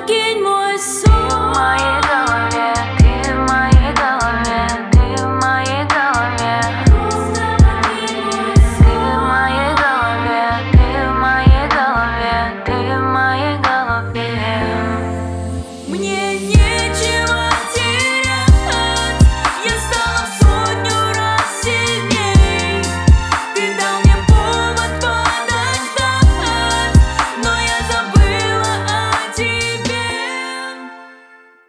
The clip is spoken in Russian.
покинь мой сон. Ты в моей голове, ты в моей голове, ты в моей голове. Просто покинь мой Ты в сон. моей голове, ты в моей голове, ты в моей голове. Мне